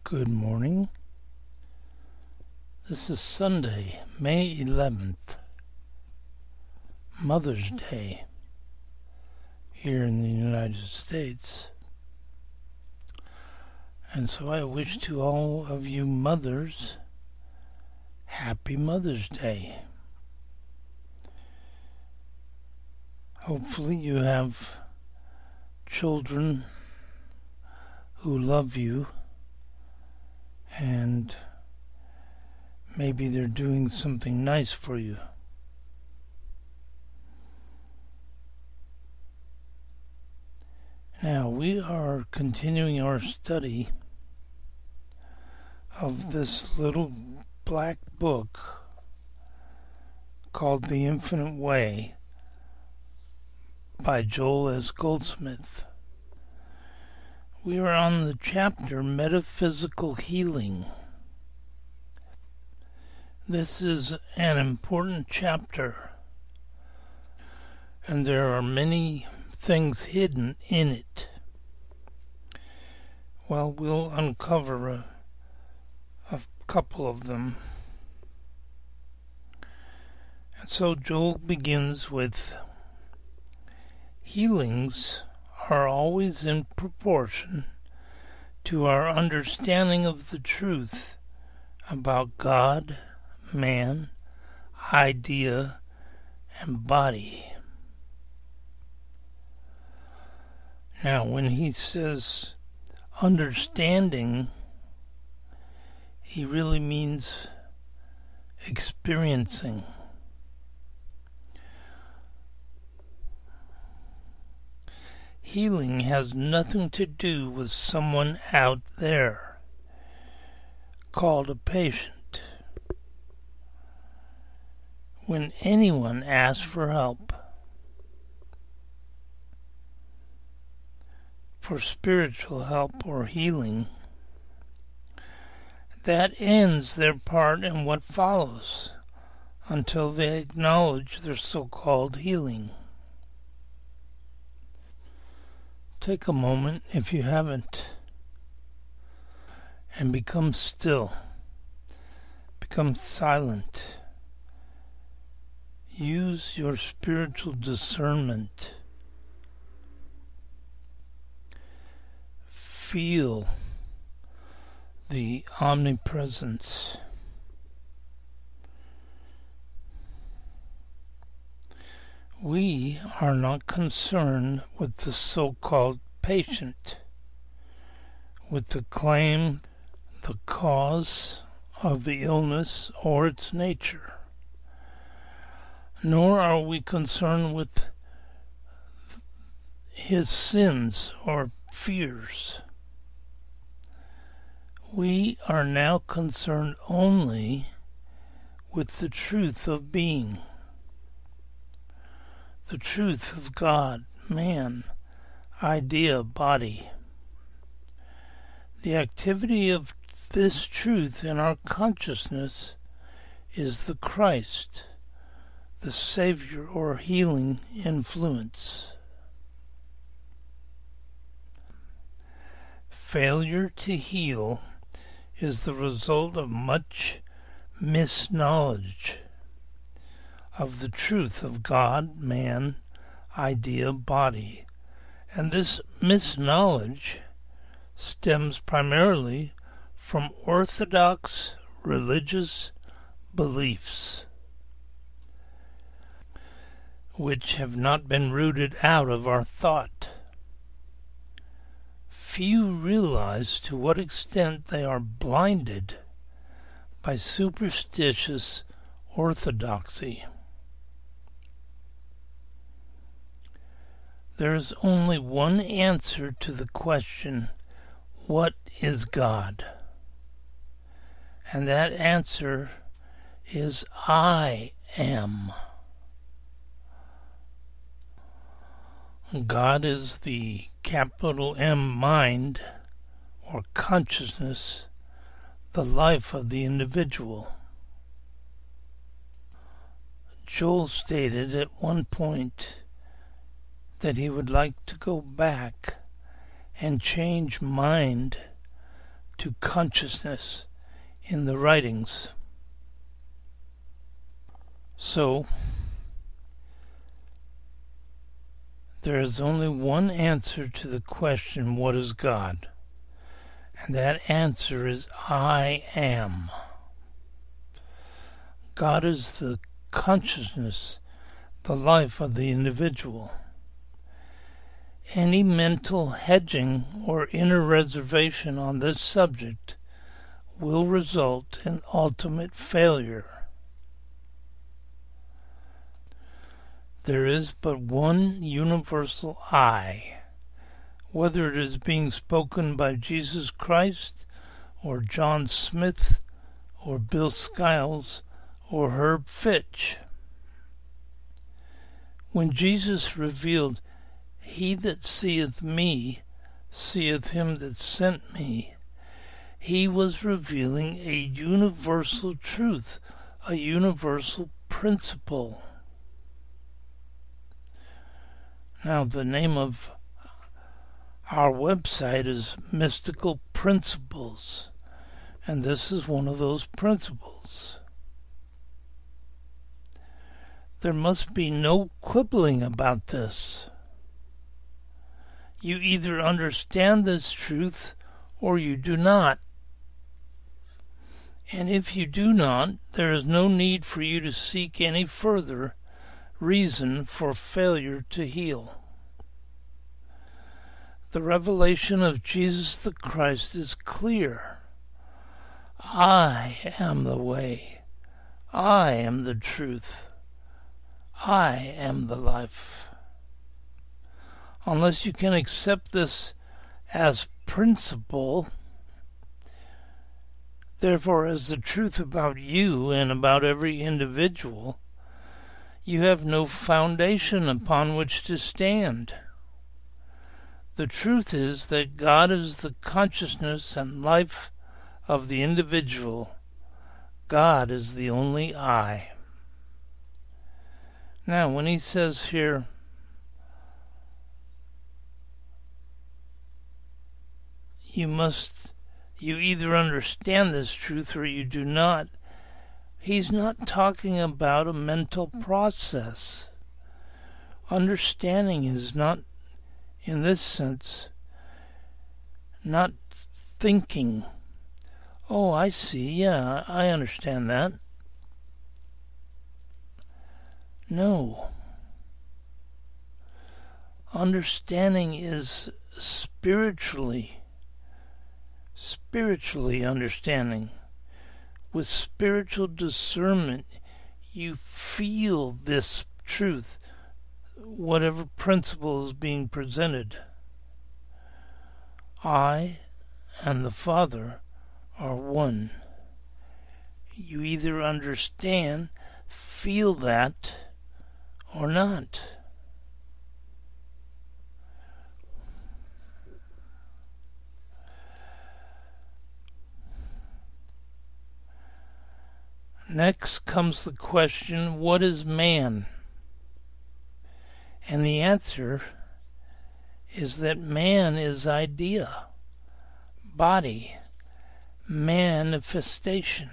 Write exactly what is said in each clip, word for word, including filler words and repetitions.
Good morning. This is Sunday, May eleventh, Mother's Day here in the United States. And so I wish to all of you mothers, Happy Mother's Day. Hopefully you have children who love you, and maybe they're doing something nice for you. Now, we are continuing our study of this little black book called The Infinite Way by Joel S. Goldsmith. We are on the chapter Metaphysical Healing. This is an important chapter, and there are many things hidden in it. Well, we'll uncover a, a couple of them. And so Joel begins with, healings are always in proportion to our understanding of the truth about God, man, idea, and body. Now, when he says understanding, he really means experiencing. Healing has nothing to do with someone out there, called a patient. When anyone asks for help, for spiritual help or healing, that ends their part in what follows until they acknowledge their so-called healing. Take a moment, if you haven't, and become still. Become silent. Use your spiritual discernment. Feel the omnipresence. We are not concerned with the so-called patient, with the claim, the cause of the illness or its nature. Nor are we concerned with his sins or fears. We are now concerned only with the truth of being. The truth of God, man, idea, body. The activity of this truth in our consciousness is the Christ, the Savior or healing influence. Failure to heal is the result of much misknowledge of the truth of God, man, idea, body. And this misknowledge stems primarily from orthodox religious beliefs, which have not been rooted out of our thought. Few realize to what extent they are blinded by superstitious orthodoxy. There is only one answer to the question, what is God? And that answer is I am. God is the capital M mind, or consciousness, the life of the individual. Joel stated at one point that he would like to go back and change mind to consciousness in the writings. So, there is only one answer to the question, what is God? And that answer is, I am. God is the consciousness, the life of the individual. Any mental hedging or inner reservation on this subject will result in ultimate failure. There is but one universal I, whether it is being spoken by Jesus Christ, or John Smith, or Bill Skiles, or Herb Fitch. When Jesus revealed, He that seeth me, seeth him that sent me, He was revealing a universal truth, a universal principle. Now, the name of our website is Mystical Principles, and this is one of those principles. There must be no quibbling about this. You either understand this truth or you do not. And if you do not, there is no need for you to seek any further reason for failure to heal. The revelation of Jesus the Christ is clear. I am the way. I am the truth. I am the life. Unless you can accept this as principle, therefore as the truth about you and about every individual, you have no foundation upon which to stand. The truth is that God is the consciousness and life of the individual. God is the only I. Now, when he says here, you must, you either understand this truth or you do not, he's not talking about a mental process. Understanding is not, in this sense, not thinking, oh, I see, yeah, I understand that. No. Understanding is spiritually, spiritually understanding. With spiritual discernment, you feel this truth, whatever principle is being presented. I and the Father are one. You either understand, feel that, or not. Next comes the question, what is man? And the answer is that man is idea, body, manifestation.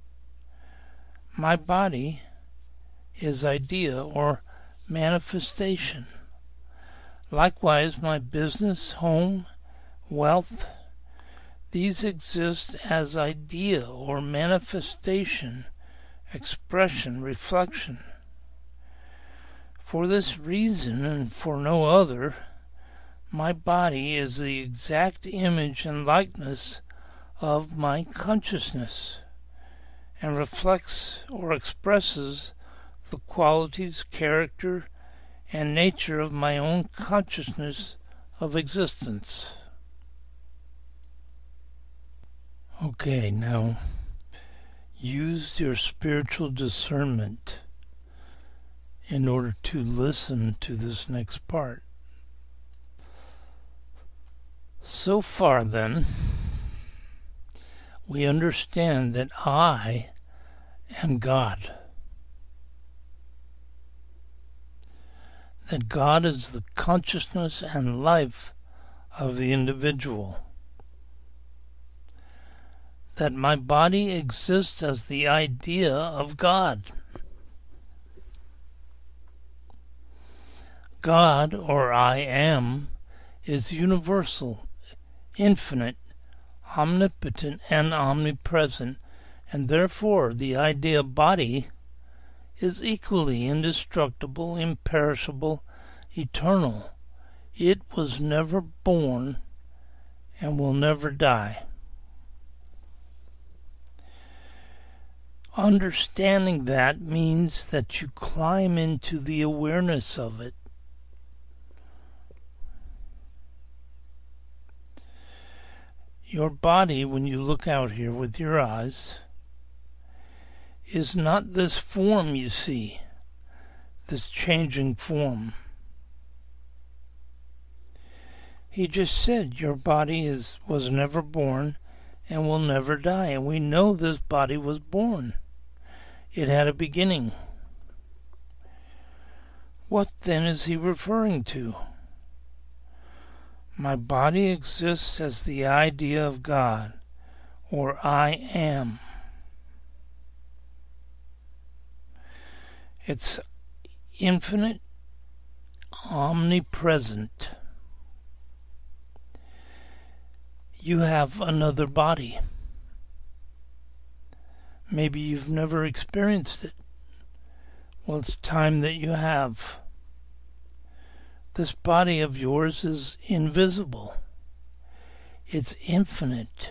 My body is idea or manifestation. Likewise, my business, home, wealth, these exist as idea or manifestation, expression, reflection. For this reason and for no other, my body is the exact image and likeness of my consciousness, and reflects or expresses the qualities, character, and nature of my own consciousness of existence. Okay, now use your spiritual discernment in order to listen to this next part. So far, then, we understand that I am God. That God is the consciousness and life of the individual. that my body exists as the idea of God. God, or I am, is universal, infinite, omnipotent, and omnipresent, and therefore the idea body is equally indestructible, imperishable, eternal. It was never born and will never die. Understanding that means that you climb into the awareness of it. Your body, when you look out here with your eyes, is not this form you see, this changing form. He just said your body is was never born and will never die, and we know this body was born. It had a beginning. What then is he referring to? My body exists as the idea of God, or I am. It's infinite, omnipresent. You have another body. Maybe you've never experienced it. Well, it's time that you have. This body of yours is invisible. It's infinite.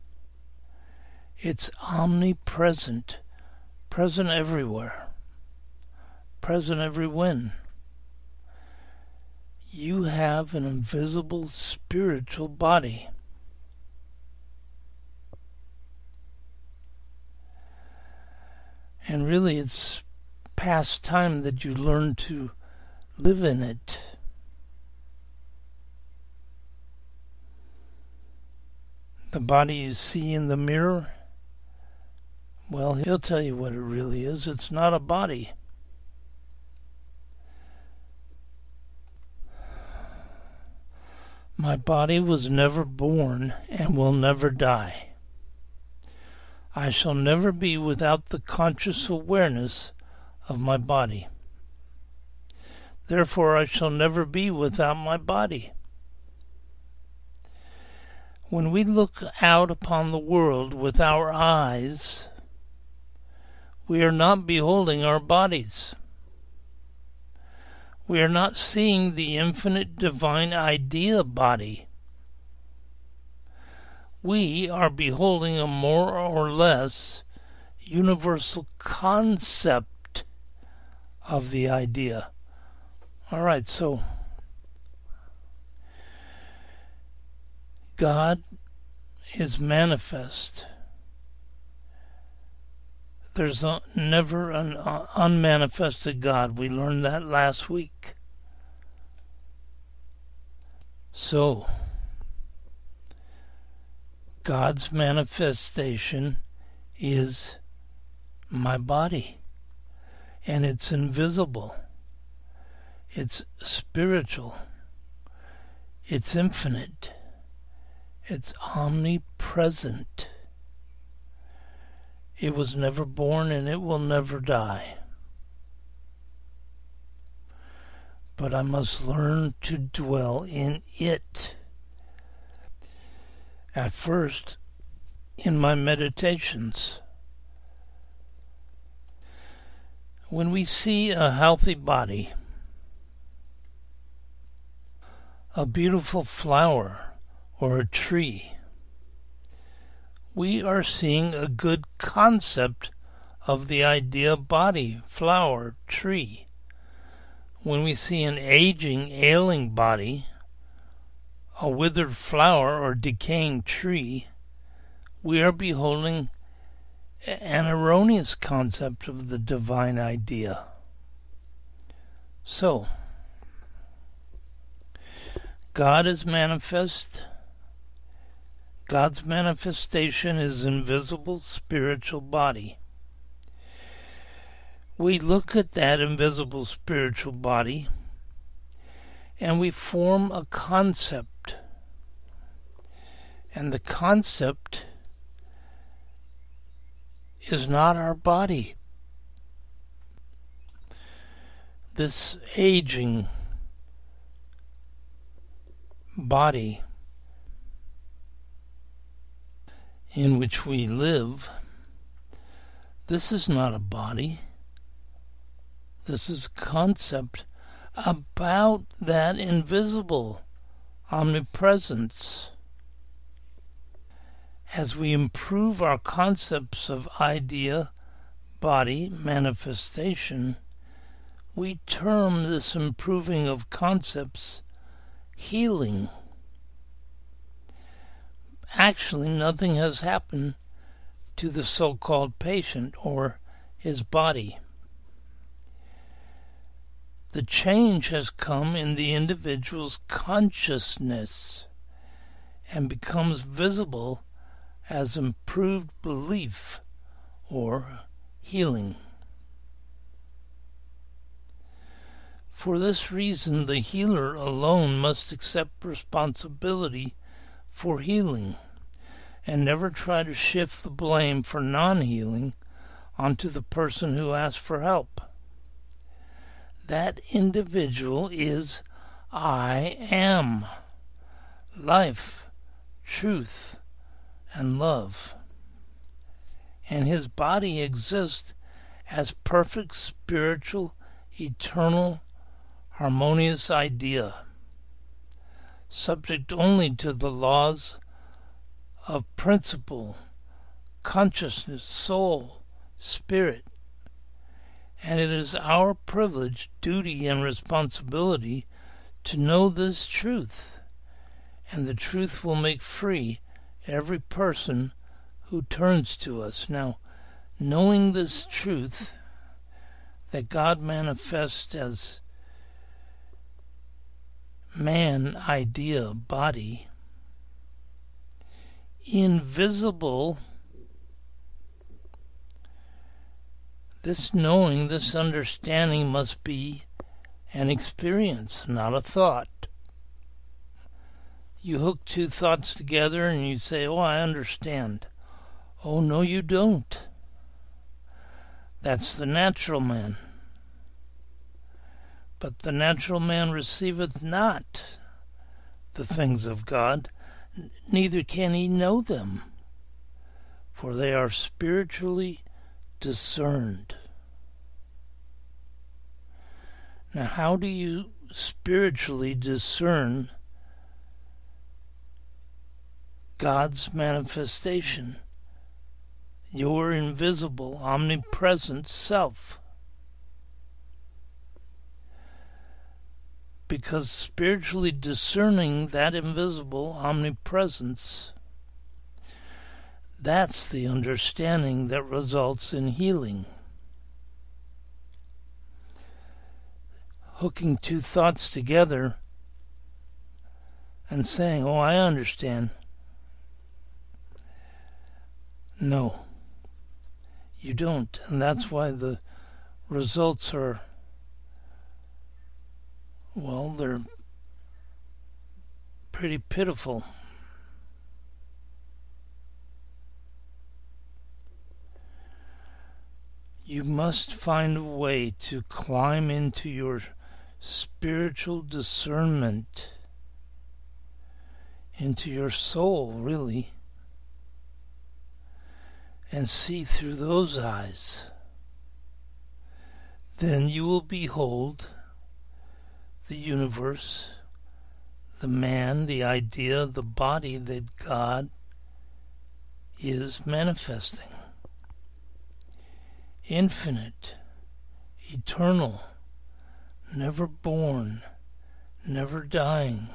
It's omnipresent, present everywhere, present every when. You have an invisible spiritual body. And really, it's past time that you learn to live in it. The body you see in the mirror, well, he'll tell you what it really is. It's not a body. My body was never born and will never die. I shall never be without the conscious awareness of my body. Therefore, I shall never be without my body. When we look out upon the world with our eyes, we are not beholding our bodies. We are not seeing the infinite divine idea body. We are beholding a more or less universal concept of the idea. All right, so God is manifest. There's a, never an uh, unmanifested God. We learned that last week. So, God's manifestation is my body, and it's invisible. It's spiritual. It's infinite. It's omnipresent. It was never born and it will never die. But I must learn to dwell in it. At first, in my meditations. When we see a healthy body, a beautiful flower, or a tree, we are seeing a good concept of the idea body, flower, tree. When we see an aging, ailing body, a withered flower or decaying tree, we are beholding an erroneous concept of the divine idea. So, God is manifest. God's manifestation is invisible spiritual body. We look at that invisible spiritual body and we form a concept. And the concept is not our body. This aging body in which we live, this is not a body. This is a concept about that invisible omnipresence. As we improve our concepts of idea, body, manifestation, we term this improving of concepts healing. Actually, nothing has happened to the so-called patient or his body. The change has come in the individual's consciousness and becomes visible as improved belief or healing. For this reason, the healer alone must accept responsibility for healing and never try to shift the blame for non-healing onto the person who asked for help. That individual is I am, life, truth, and love. And his body exists as perfect spiritual, eternal, harmonious idea, subject only to the laws of principle, consciousness, soul, spirit. And it is our privilege, duty, and responsibility to know this truth, and the truth will make free every person who turns to us. Now, knowing this truth, that God manifests as man, idea, body, invisible, this knowing, this understanding must be an experience, not a thought. You hook two thoughts together and you say, oh, I understand. Oh, no, you don't. That's the natural man. But the natural man receiveth not the things of God, neither can he know them, for they are spiritually discerned. Now, how do you spiritually discern God's manifestation, your invisible, omnipresent self? Because spiritually discerning that invisible omnipresence, that's the understanding that results in healing. Hooking two thoughts together and saying, oh, I understand. No, you don't. And that's why the results are, well, they're pretty pitiful. You must find a way to climb into your spiritual discernment, into your soul, really, and see through those eyes. Then you will behold the universe, the man, the idea, the body that God is manifesting. Infinite, eternal, never born, never dying,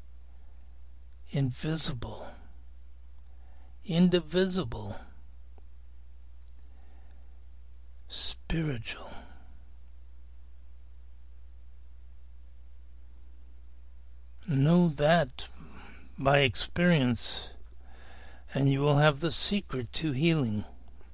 invisible, indivisible, spiritual. Know that by experience, and you will have the secret to healing.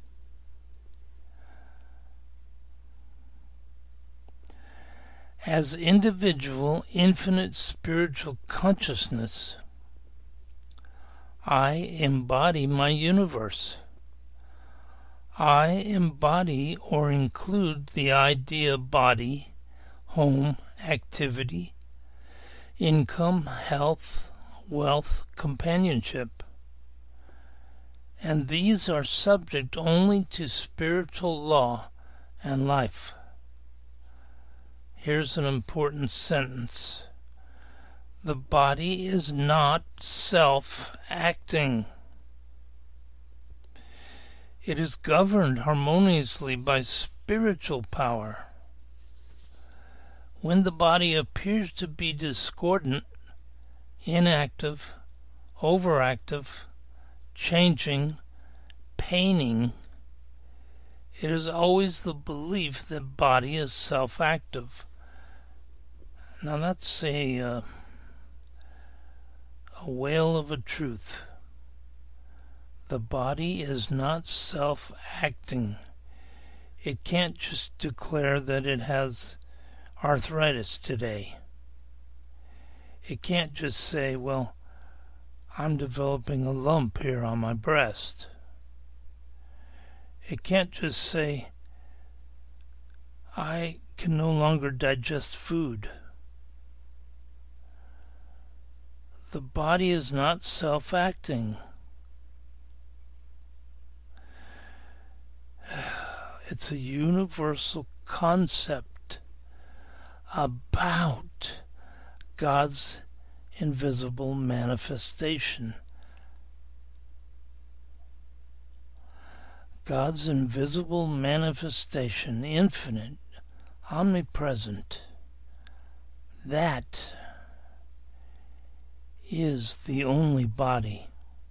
As individual, infinite spiritual consciousness, I embody my universe. I embody or include the idea body, home, activity, income, health, wealth, companionship. And these are subject only to spiritual law and life. Here's an important sentence. The body is not self-acting. It is governed harmoniously by spiritual power. When the body appears to be discordant, inactive, overactive, changing, paining, it is always the belief that body is self-active. Now that's a, uh, a whale of a truth. The body is not self-acting. It can't just declare that it has arthritis today. It can't just say, well, I'm developing a lump here on my breast. It can't just say, I can no longer digest food. The body is not self-acting. It's a universal concept about God's invisible manifestation. God's invisible manifestation, infinite, omnipresent, that is the only body.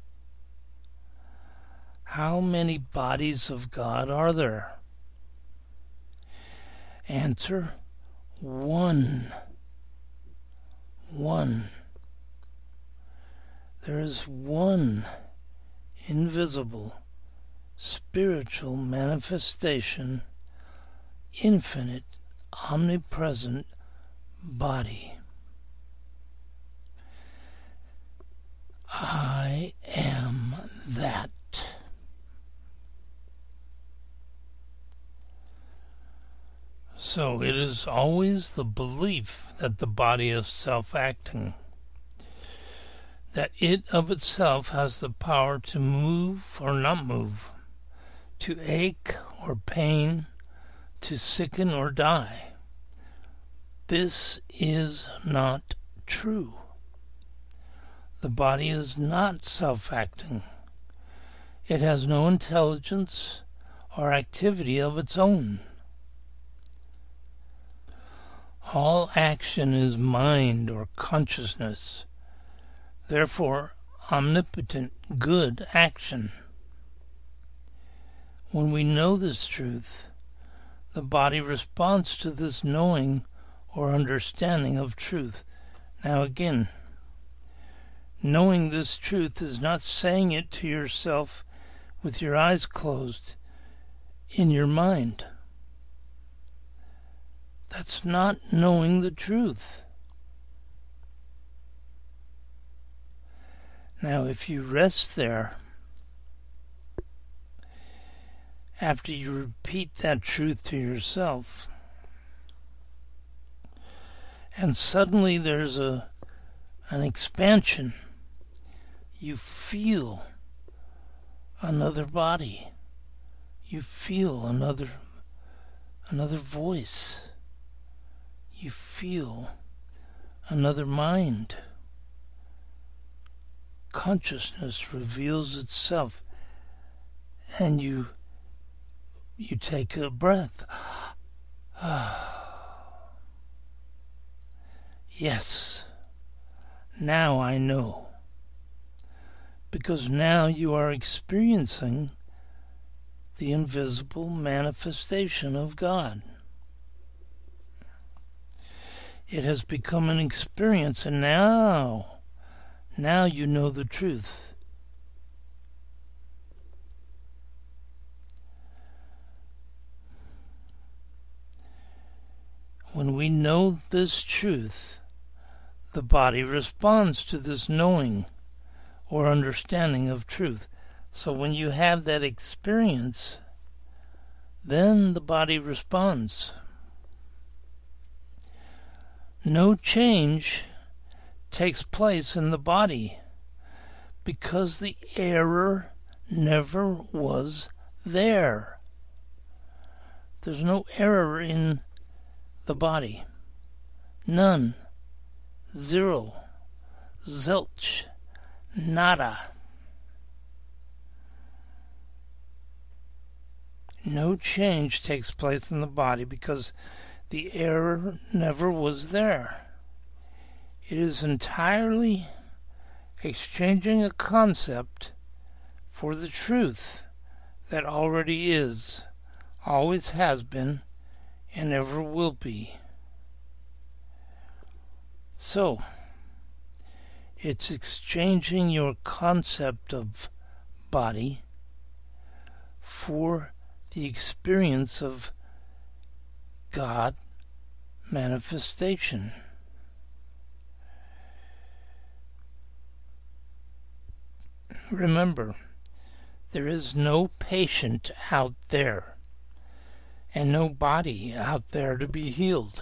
How many bodies of God are there? Answer, one. One. There is one invisible, spiritual manifestation, infinite, omnipresent body. I am that. So it is always the belief that the body is self-acting, that it of itself has the power to move or not move, to ache or pain, to sicken or die. This is not true. The body is not self-acting. It has no intelligence or activity of its own. All action is mind or consciousness, therefore omnipotent good action. When we know this truth, the body responds to this knowing or understanding of truth. Now again, knowing this truth is not saying it to yourself with your eyes closed in your mind. That's not knowing the truth. Now, if you rest there, after you repeat that truth to yourself, and suddenly there's a an expansion, you feel another body, you feel another another voice, you feel another mind. Consciousness reveals itself, and you you take a breath. Yes, now I know. Because now you are experiencing the invisible manifestation of God. It has become an experience, and now, now you know the truth. When we know this truth, the body responds to this knowing or understanding of truth. So when you have that experience, then the body responds. No change takes place in the body because the error never was there. There's no error in the body. None. Zero. Zilch. Nada. No change takes place in the body because the error never was there. It is entirely exchanging a concept for the truth that already is, always has been, and ever will be. So, it's exchanging your concept of body for the experience of God manifestation. Remember, there is no patient out there and no body out there to be healed,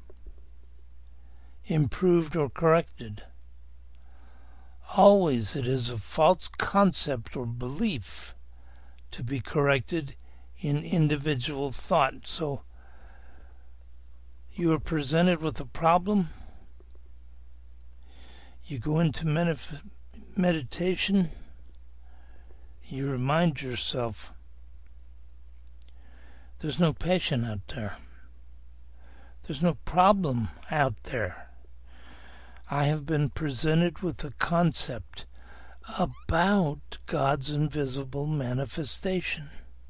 improved, or corrected. Always it is a false concept or belief to be corrected in individual thought. So you are presented with a problem, you go into medif- meditation, you remind yourself there's no patient out there. There's no problem out there. I have been presented with a concept about God's invisible manifestation.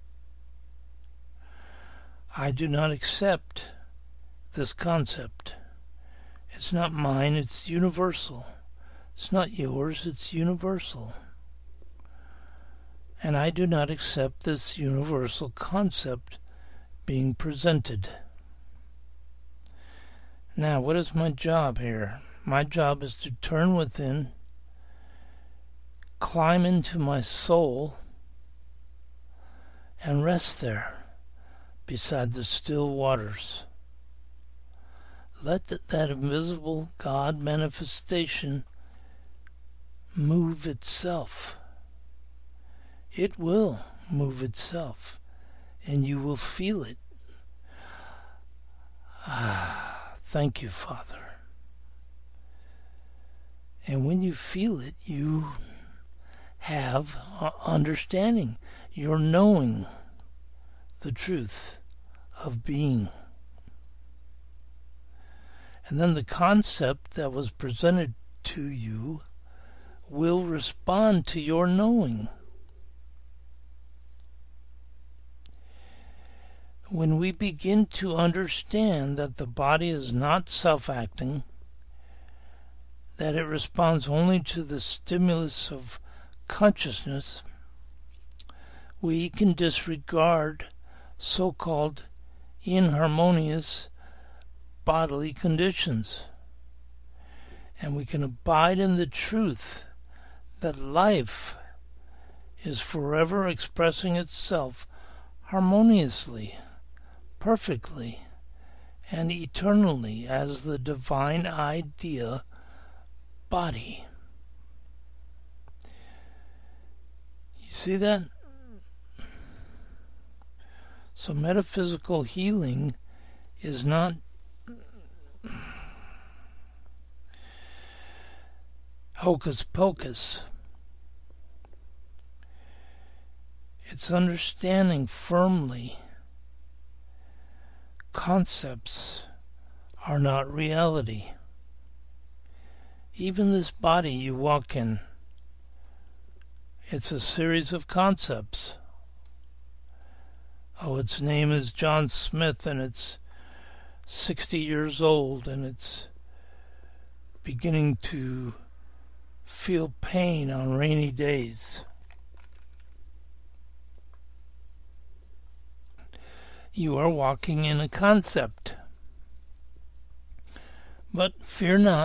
I do not accept this concept. It's not mine, it's universal. It's not yours, it's universal. And I do not accept this universal concept being presented. Now, what is my job here? My job is to turn within, climb into my soul, and rest there beside the still waters. Let th- that invisible God manifestation move itself. It will move itself, and you will feel it. Ah, thank you, Father. And when you feel it, you have understanding. You're knowing the truth of being. And then the concept that was presented to you will respond to your knowing. When we begin to understand that the body is not self-acting, that it responds only to the stimulus of consciousness, we can disregard so-called inharmonious bodily conditions, and we can abide in the truth that life is forever expressing itself harmoniously, perfectly, and eternally as the divine idea body. You see that? So metaphysical healing is not hocus pocus. It's understanding firmly concepts are not reality. Even this body you walk in, it's a series of concepts. Oh, its name is John Smith, and it's sixty years old, and it's beginning to feel pain on rainy days. You are walking in a concept. But fear not.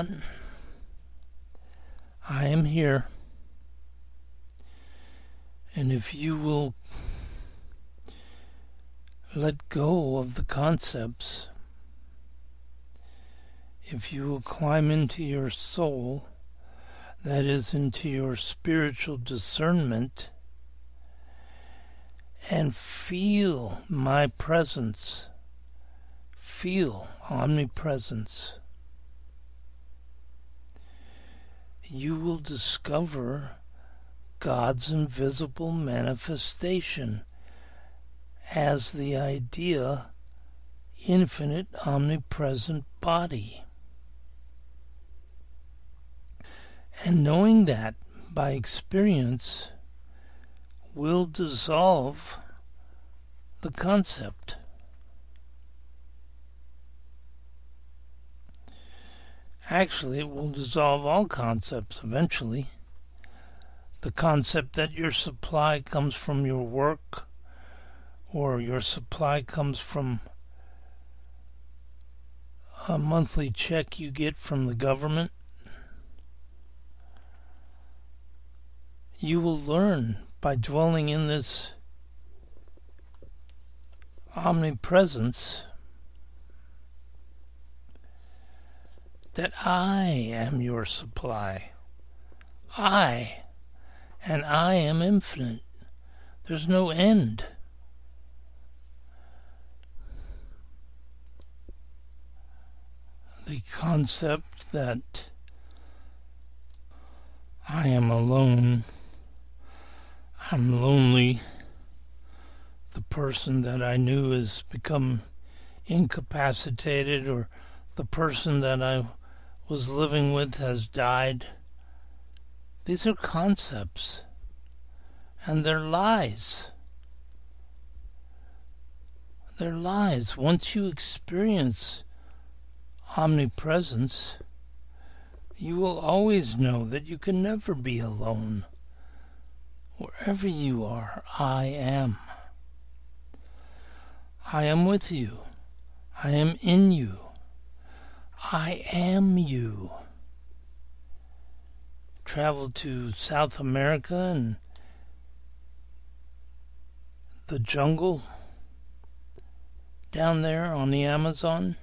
I am here. And if you will let go of the concepts, if you will climb into your soul, that is, into your spiritual discernment, and feel my presence, feel omnipresence, you will discover God's invisible manifestation as the idea infinite omnipresent body. And knowing that by experience will dissolve the concept. Actually, it will dissolve all concepts eventually. The concept that your supply comes from your work, or your supply comes from a monthly check you get from the government. You will learn by dwelling in this omnipresence that I am your supply. I, and I am infinite. There's no end. The concept that I am alone, I'm lonely, the person that I knew has become incapacitated, or the person that I was living with has died. These are concepts, and they're lies. They're lies. Once you experience omnipresence, you will always know that you can never be alone. Wherever you are, I am. I am with you. I am in you. I am you. Travel to South America and the jungle down there on the Amazon.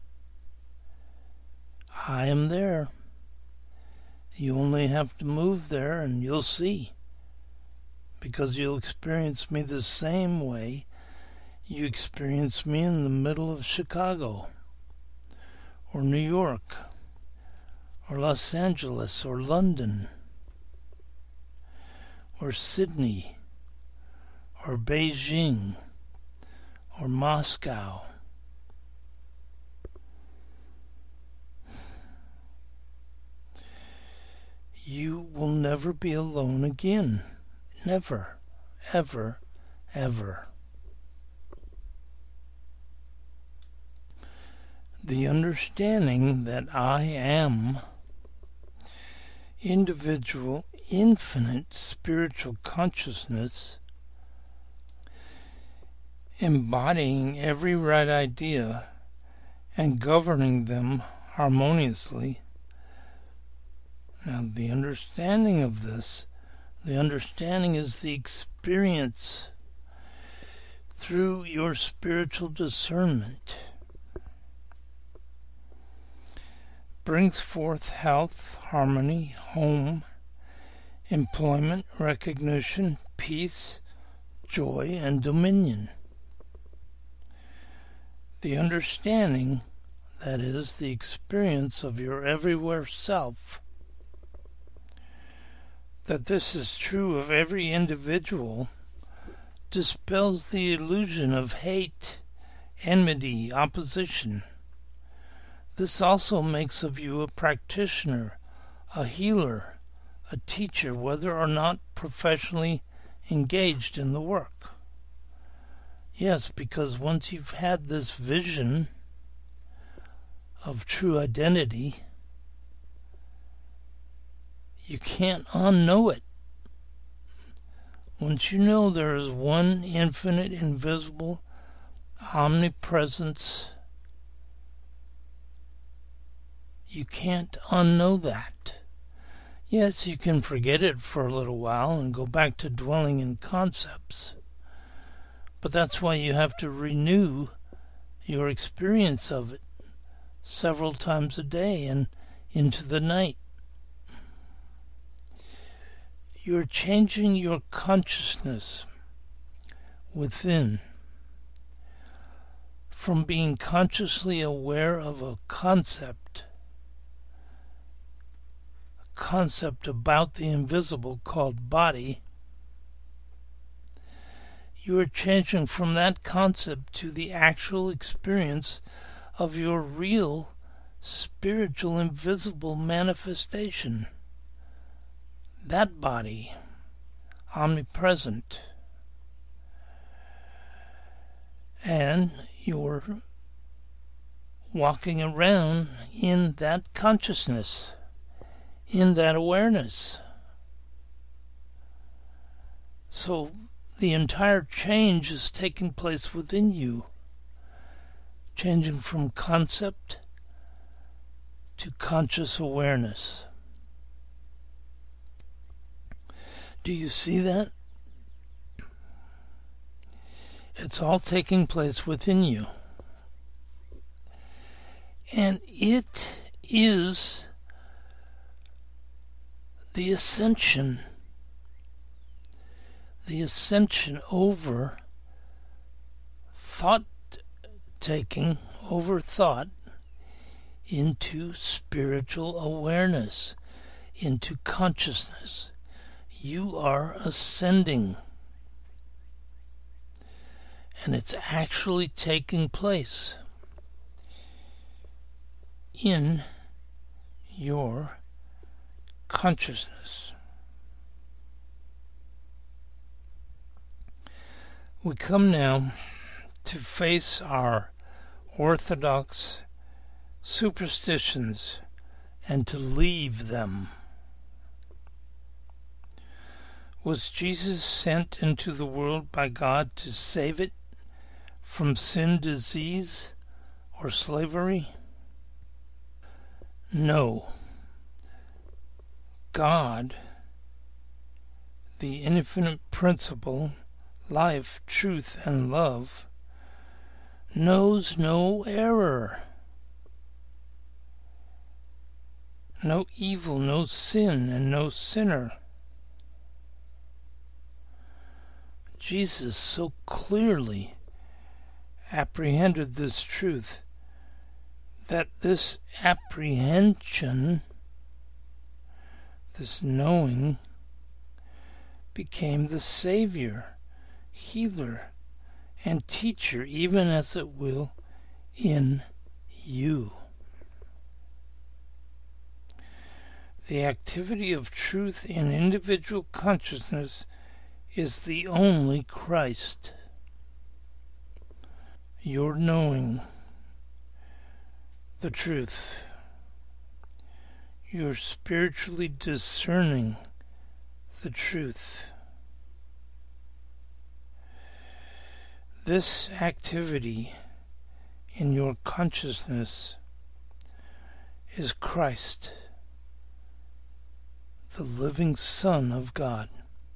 I am there. You only have to move there and you'll see. Because you'll experience me the same way you experience me in the middle of Chicago, or New York, or Los Angeles, or London, or Sydney, or Beijing, or Moscow. You will never be alone again. Never, ever, ever. The understanding that I am individual, infinite spiritual consciousness, embodying every right idea and governing them harmoniously. Now, the understanding of this, the understanding is the experience through your spiritual discernment, brings forth health, harmony, home, employment, recognition, peace, joy, and dominion. The understanding, that is, the experience of your everywhere self, that this is true of every individual, dispels the illusion of hate, enmity, opposition. This also makes of you a practitioner, a healer, a teacher, whether or not professionally engaged in the work. Yes, because once you've had this vision of true identity, you can't unknow it. Once you know there is one infinite, invisible, omnipresence, you can't unknow that. Yes, you can forget it for a little while and go back to dwelling in concepts. But that's why you have to renew your experience of it several times a day and into the night. You're changing your consciousness within from being consciously aware of a concept, a concept about the invisible called body. You are changing from that concept to the actual experience of your real spiritual invisible manifestation. That body, omnipresent. And you're walking around in that consciousness, in that awareness. So the entire change is taking place within you, changing from concept to conscious awareness. Do you see that? It's all taking place within you. And it is the ascension. The ascension over thought-taking, over thought, into spiritual awareness, into consciousness. You are ascending. And it's actually taking place in your consciousness. We come now to face our orthodox superstitions and to leave them. Was Jesus sent into the world by God to save it from sin, disease, or slavery? No. God, the infinite principle, life, truth, and love, knows no error, no evil, no sin, and no sinner. Jesus so clearly apprehended this truth that this apprehension, this knowing, became the Savior, healer, and teacher, even as it will in you. The activity of truth in individual consciousness is the only Christ. Your knowing the truth. You're spiritually discerning the truth. This activity in your consciousness is Christ, the living Son of God.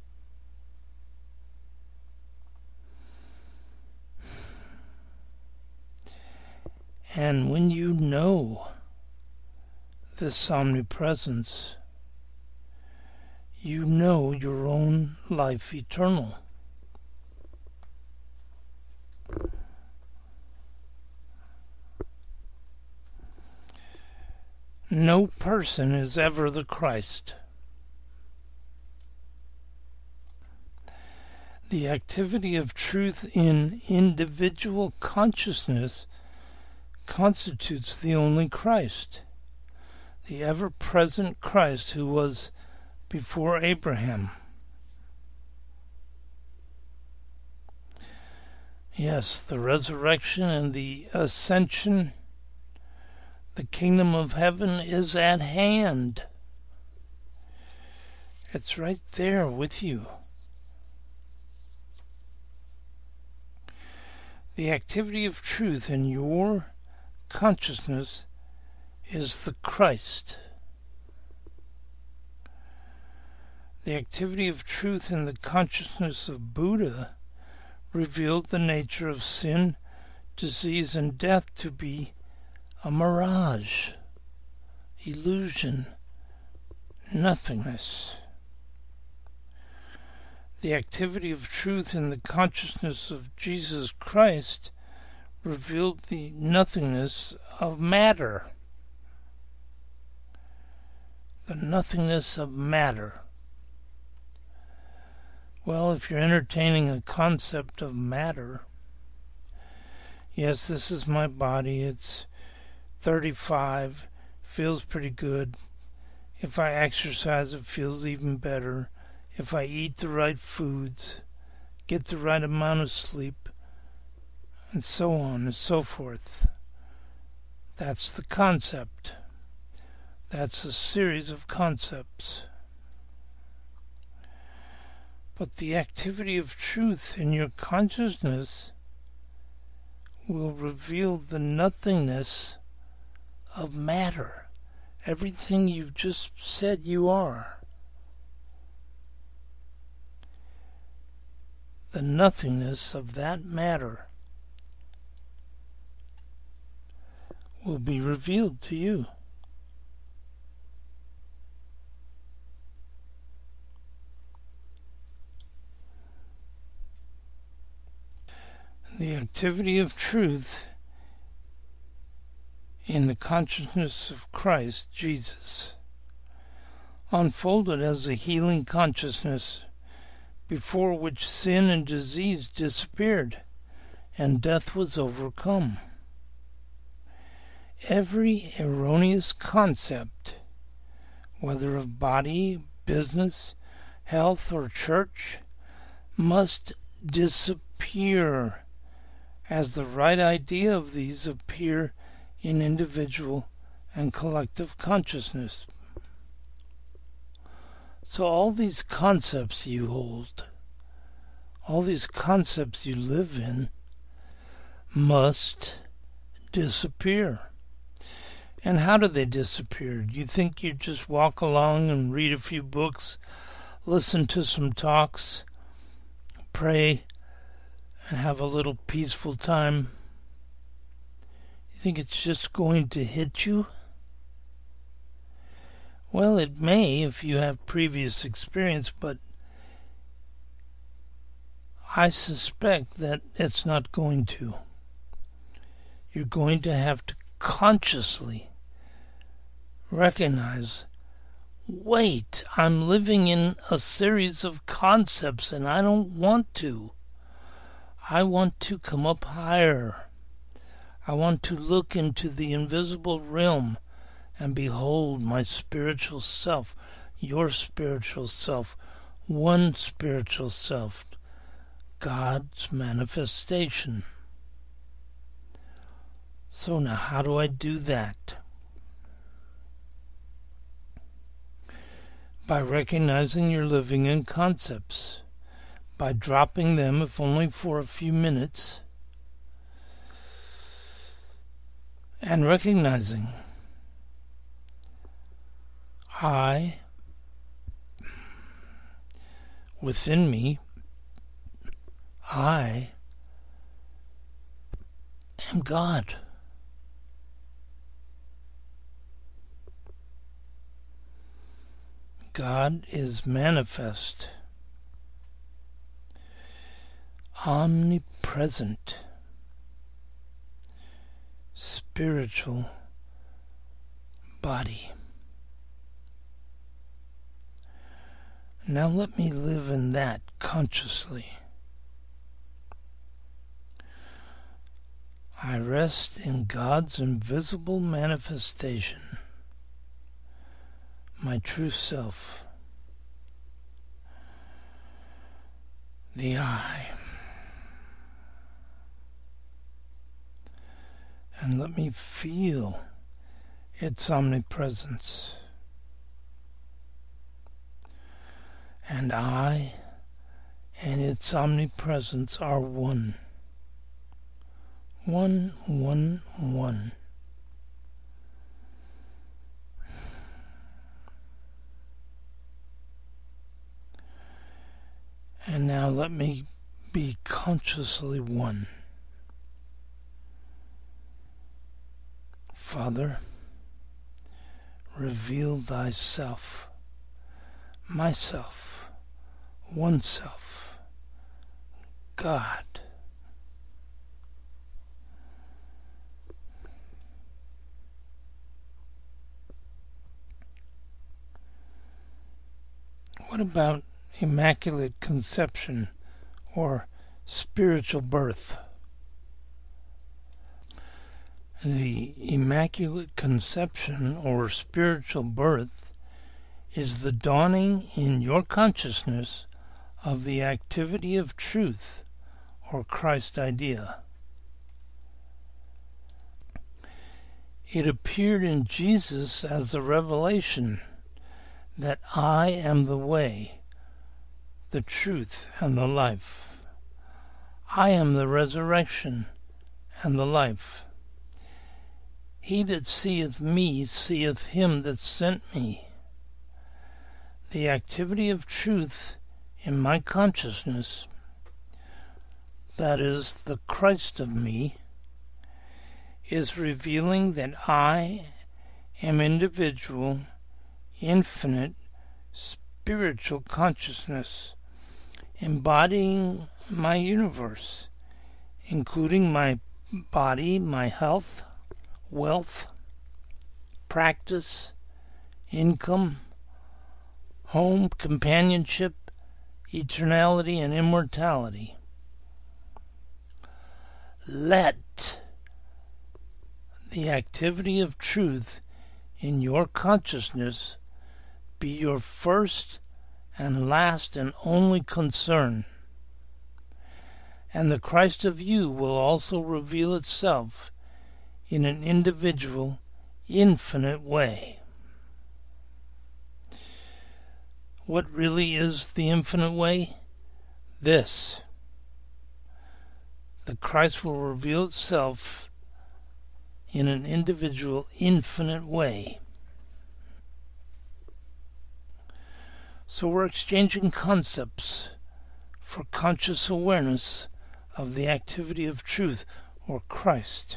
And when you know this omnipresence, you know your own life eternal. No person is ever the Christ. The activity of truth in individual consciousness constitutes the only Christ, the ever-present Christ who was before Abraham. Yes, the resurrection and the ascension, the kingdom of heaven is at hand. It's right there with you. The activity of truth in your consciousness is the Christ. The activity of truth in the consciousness of Buddha revealed the nature of sin, disease, and death to be a mirage, illusion, nothingness. The activity of truth in the consciousness of Jesus Christ revealed the nothingness of matter. The nothingness of matter. Well, if you're entertaining a concept of matter, yes, this is my body, it's thirty-five, feels pretty good. If I exercise, it feels even better. If I eat the right foods, get the right amount of sleep, and so on and so forth. That's the concept. That's a series of concepts. But the activity of truth in your consciousness will reveal the nothingness of matter. Everything you've just said you are. The nothingness of that matter will be revealed to you. The activity of truth in the consciousness of Christ Jesus unfolded as a healing consciousness, before which sin and disease disappeared and death was overcome. Every erroneous concept, whether of body, business, health, or church, must disappear as the right idea of these appear in individual and collective consciousness. So all these concepts you hold, all these concepts you live in, must disappear. And how do they disappear? Do you think you just walk along and read a few books, listen to some talks, pray, and have a little peaceful time? You think it's just going to hit you? Well, it may if you have previous experience, but I suspect that it's not going to. You're going to have to consciously recognize, wait, I'm living in a series of concepts and I don't want to. I want to come up higher. I want to look into the invisible realm and behold my spiritual self, your spiritual self, one spiritual self, God's manifestation. So now how do I do that? By recognizing you're living in concepts, by dropping them if only for a few minutes, and recognizing I, within me, I am God. God is manifest, omnipresent, spiritual body. Now let me live in that consciously. I rest in God's invisible manifestation, my true self, the I. And let me feel its omnipresence. And I and its omnipresence are one. One, one, one. And now let me be consciously one. Father, reveal thyself, myself, oneself, God. What about Immaculate Conception or spiritual birth? The Immaculate Conception or spiritual birth is the dawning in your consciousness of the activity of truth or Christ idea. It appeared in Jesus as a revelation that I am the way, the truth, and the life. I am the resurrection and the life. He that seeth me seeth him that sent me. The activity of truth in my consciousness, that is, the Christ of me, is revealing that I am individual, infinite, spiritual consciousness, embodying my universe, including my body, my health, wealth, practice, income, home, companionship, eternality, and immortality. Let the activity of truth in your consciousness be your first and last and only concern, and the Christ of you will also reveal itself in an individual, infinite way. What really is the infinite way? This. The Christ will reveal itself in an individual, infinite way. So we're exchanging concepts for conscious awareness of the activity of truth or Christ.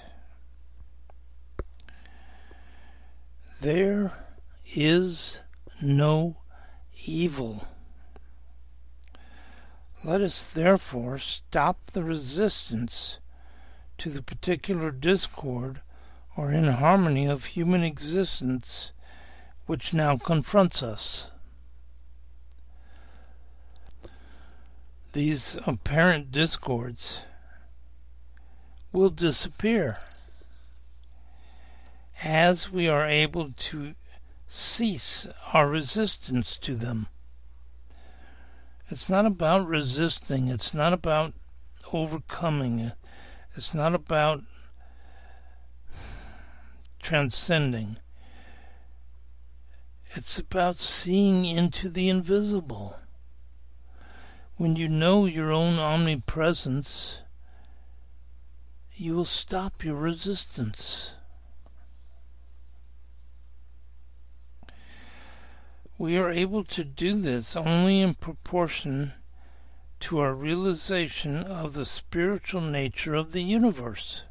There is no evil. Let us therefore stop the resistance to the particular discord or inharmony of human existence which now confronts us. These apparent discords will disappear as we are able to cease our resistance to them. It's not about resisting, it's not about overcoming, it's not about transcending. It's about seeing into the invisible. When you know your own omnipresence, you will stop your resistance. We are able to do this only in proportion to our realization of the spiritual nature of the universe.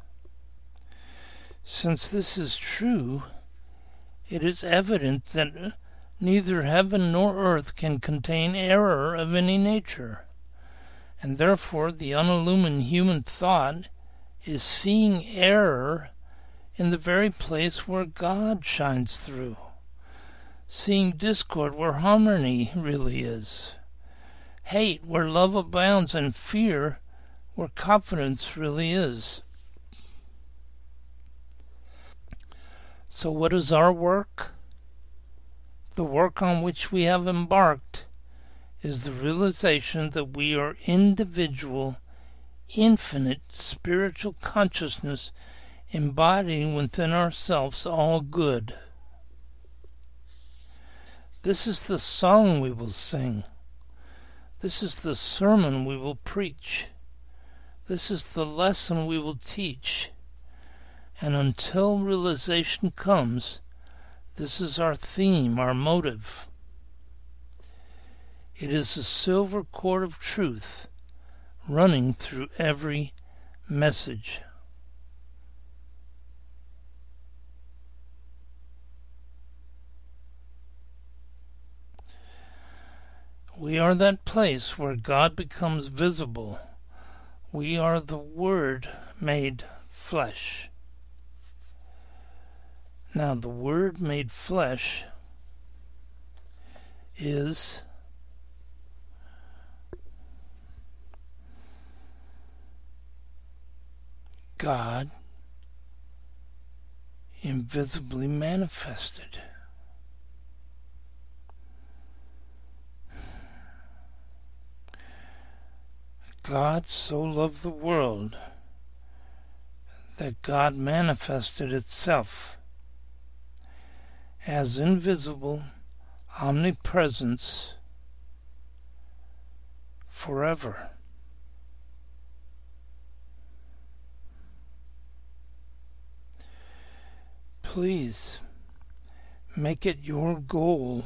Since this is true, it is evident that neither heaven nor earth can contain error of any nature, and therefore the unillumined human thought is seeing error in the very place where God shines through, seeing discord where harmony really is, hate where love abounds, and fear where confidence really is. So what is our work? The work on which we have embarked is the realization that we are individual, infinite spiritual consciousness embodying within ourselves all good. This is the song we will sing. This is the sermon we will preach. This is the lesson we will teach. And until realization comes, this is our theme, our motive. It is the silver cord of truth, running through every message. We are that place where God becomes visible. We are the Word made flesh. Now, the Word made flesh is God invisibly manifested. God so loved the world that God manifested itself as invisible omnipresence forever. Please make it your goal,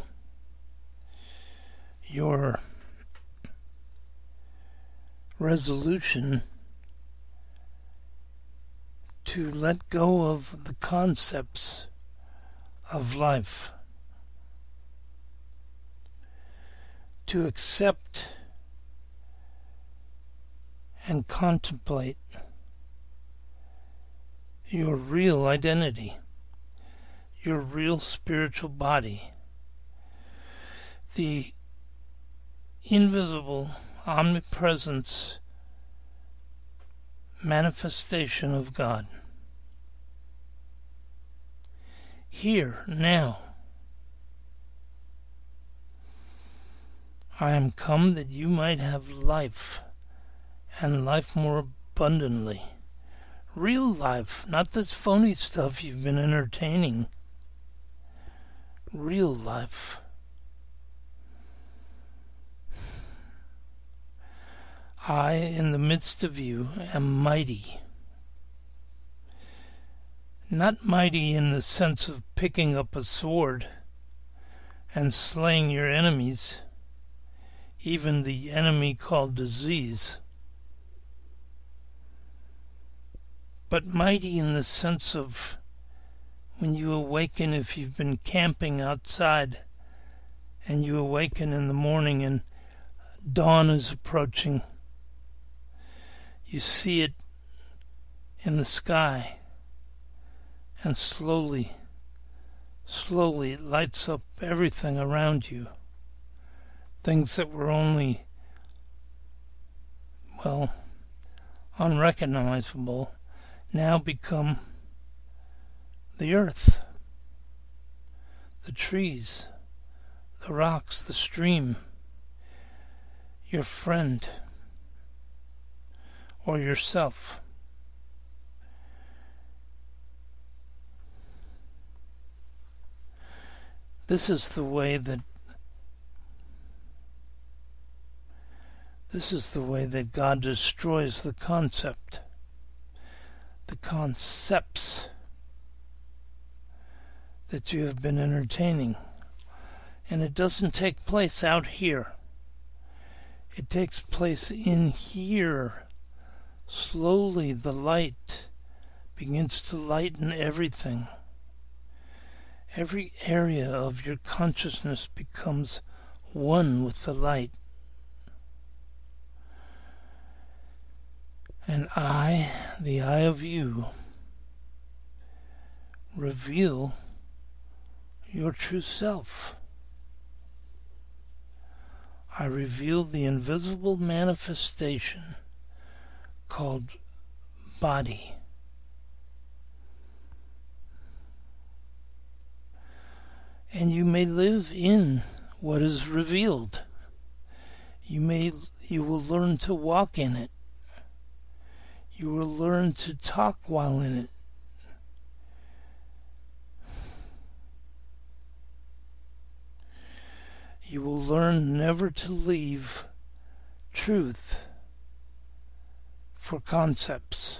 your resolution, to let go of the concepts of life, to accept and contemplate your real identity, your real spiritual body, the invisible omnipresence manifestation of God. Here, now, I am come that you might have life, and life more abundantly. Real life, not this phony stuff you've been entertaining. Real life. I, in the midst of you, am mighty. Not mighty in the sense of picking up a sword and slaying your enemies, even the enemy called disease, but mighty in the sense of when you awaken, if you've been camping outside and you awaken in the morning and dawn is approaching, you see it in the sky, and slowly, slowly it lights up everything around you. Things that were only, well, unrecognizable now become the earth, the trees, the rocks, the stream, your friend, or yourself. This is the way that this is the way that God destroys the concept, the concepts that you have been entertaining. And it doesn't take place out here. It takes place in here. Slowly the light begins to lighten everything. Every area of your consciousness becomes one with the light. And I, the I of you, reveal your true self. I reveal the invisible manifestation called body. And you may live in what is revealed. You may, you will learn to walk in it. You will learn to talk while in it. You will learn never to leave truth for concepts.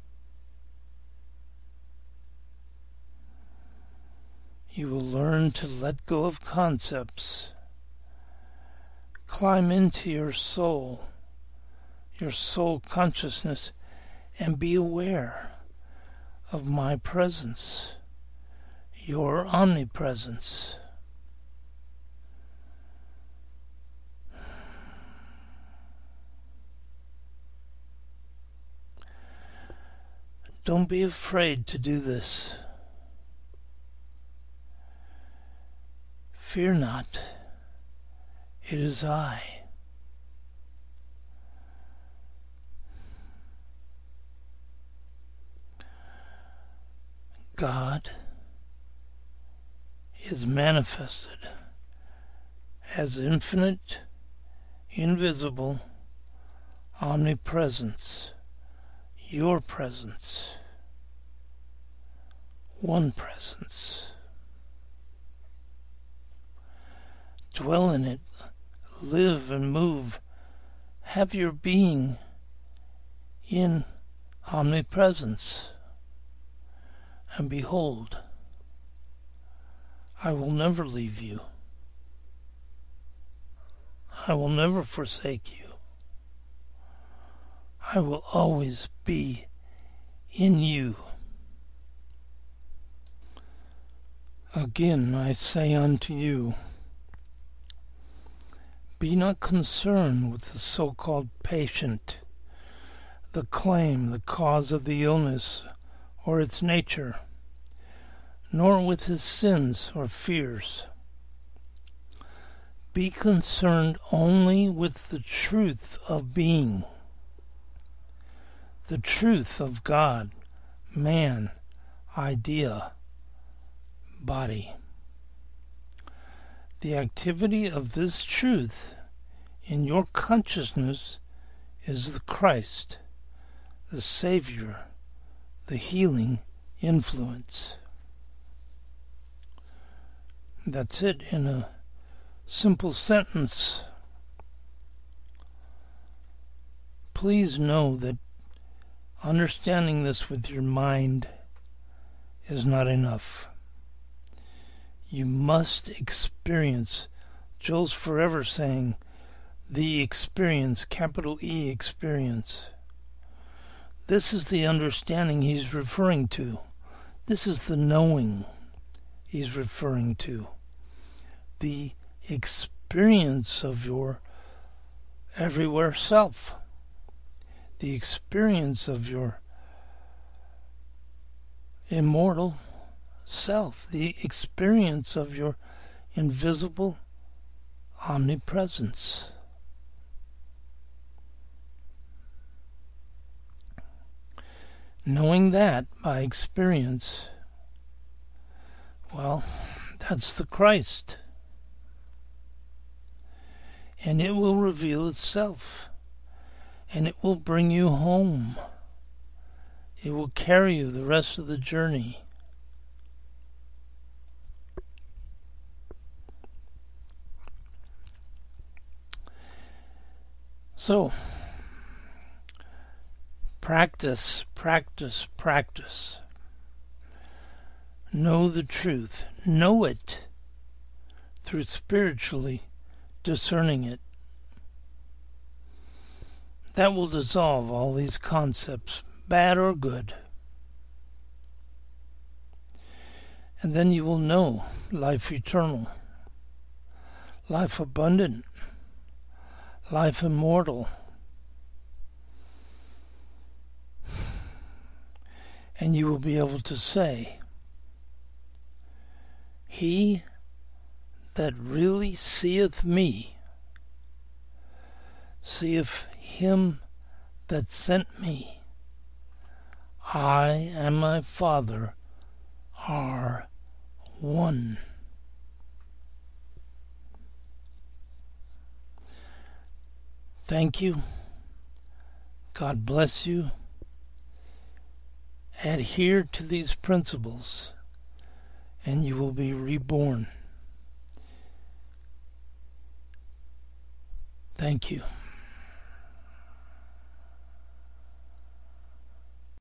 You will learn to let go of concepts, climb into your soul, your soul consciousness, and be aware of my presence, your omnipresence. Don't be afraid to do this. Fear not, it is I. God is manifested as infinite, invisible omnipresence, your presence, one presence. Dwell in it, live and move, have your being in omnipresence. And behold, I will never leave you. I will never forsake you. I will always be in you. Again I say unto you, be not concerned with the so-called patient, the claim, the cause of the illness, or its nature, nor with his sins or fears. Be concerned only with the truth of being, the truth of God, man, idea, body. The activity of this truth in your consciousness is the Christ, the Savior, the healing influence. That's it in a simple sentence. Please know that understanding this with your mind is not enough. You must experience. Joel's forever saying, the experience, capital E experience. This is the understanding he's referring to. This is the knowing he's referring to. The experience of your everywhere self. The experience of your immortal self. The experience of your invisible omnipresence. Knowing that by experience, well, that's the Christ. And it will reveal itself. And it will bring you home. It will carry you the rest of the journey. So, practice, practice, practice. Know the truth. Know it through spiritually discerning it. That will dissolve all these concepts, bad or good. And then you will know life eternal, life abundant, life immortal. And you will be able to say, he that really seeth me, seeth him that sent me. I and my Father are one. Thank you. God bless you. Adhere to these principles, and you will be reborn. Thank you.